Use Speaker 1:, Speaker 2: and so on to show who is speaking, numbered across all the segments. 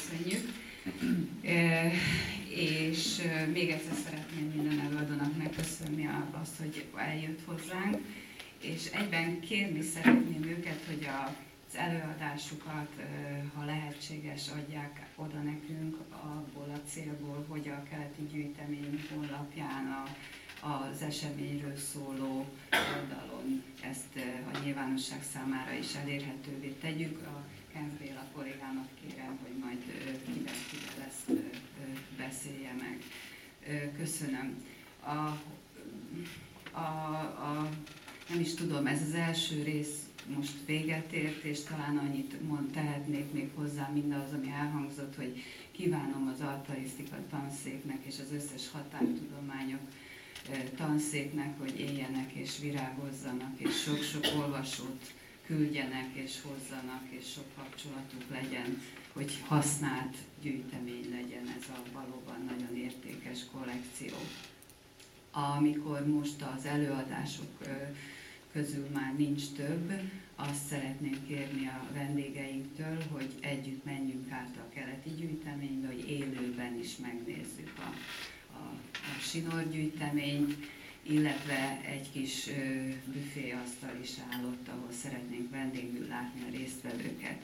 Speaker 1: köszönjük. És még egyszer szeretném minden előadónak megköszönni azt, hogy eljött hozzánk, és egyben kérni szeretném őket, hogy az előadásukat, ha lehetséges, adják oda nekünk abból a célból, hogy a keleti gyűjtemény honlapján az eseményről szóló oldalon ezt a nyilvánosság számára is elérhetővé tegyük. A Kenz Béla kollégának kérem, hogy majd kivel ezt beszélje meg. Köszönöm. Nem is tudom, ez az első rész most véget ért, és talán annyit tehetnék még hozzá mindaz, ami elhangzott, hogy kívánom az altarisztika tanszéknek és az összes határtudományok tanszéknek, hogy éljenek és virágozzanak, és sok-sok olvasót küldjenek és hozzanak, és sok kapcsolatuk legyen, hogy használt gyűjtemény legyen ez a valóban nagyon értékes kollekció. Amikor most az előadások közül már nincs több, azt szeretnénk kérni a vendégeinktől, hogy együtt menjünk át a keleti gyűjteménybe, hogy élőben is megnézzük a sinorgyűjteményt, illetve egy kis büféasztal is állott, ahol szeretnénk vendégül látni a résztvevőket.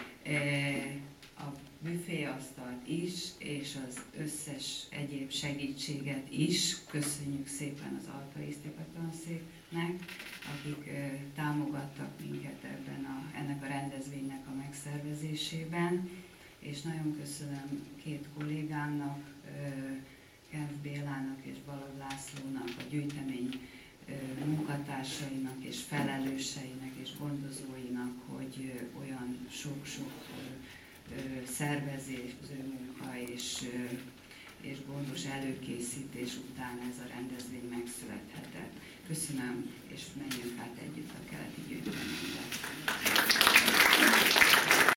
Speaker 1: A büféasztalt is, és az összes egyéb segítséget is köszönjük szépen az Altarisztika Tanszéknek, akik támogattak minket ennek a rendezvénynek a megszervezésében, és nagyon köszönöm két kollégámnak, Kenz Bélának és Balogh Lászlónak, a gyűjtemény munkatársainak és felelőseinek és gondozóinak, hogy olyan sok-sok szervező munka és gondos előkészítés után ez a rendezvény megszülethetett. Köszönöm, és menjünk át együtt a